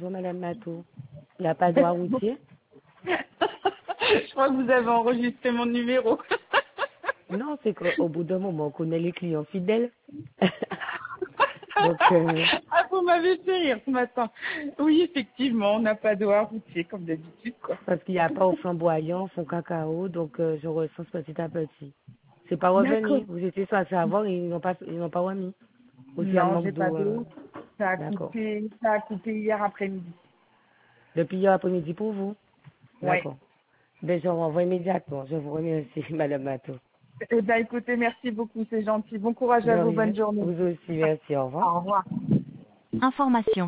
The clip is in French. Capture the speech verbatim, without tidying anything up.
bonjour Madame Mato. Il n'y a pas de droit routier? Je crois que vous avez enregistré mon numéro. Non, c'est qu'au bout d'un moment, on connaît les clients fidèles. Donc, euh... ah, vous m'avez fait rire ce matin. Oui, effectivement, on n'a pas de droit routier comme d'habitude, quoi. Parce qu'il n'y a pas au flamboyant, son cacao, donc euh, je recense petit à petit. C'est pas revenu. Vous étiez censé avoir et ils n'ont pas, ils n'ont pas remis. Aussi un Non, manque j'ai pas d'eau. Euh... d'eau. Ça a D'accord. coupé, ça a coupé hier après-midi. Depuis hier après-midi pour vous? Ouais. D'accord. Ben, je renvoie immédiatement. Je vous remercie, Madame Mato. Eh ben, écoutez, merci beaucoup, c'est gentil. Bon courage De à vous, rien. bonne journée. Vous aussi, merci. Au revoir. Au revoir. Information.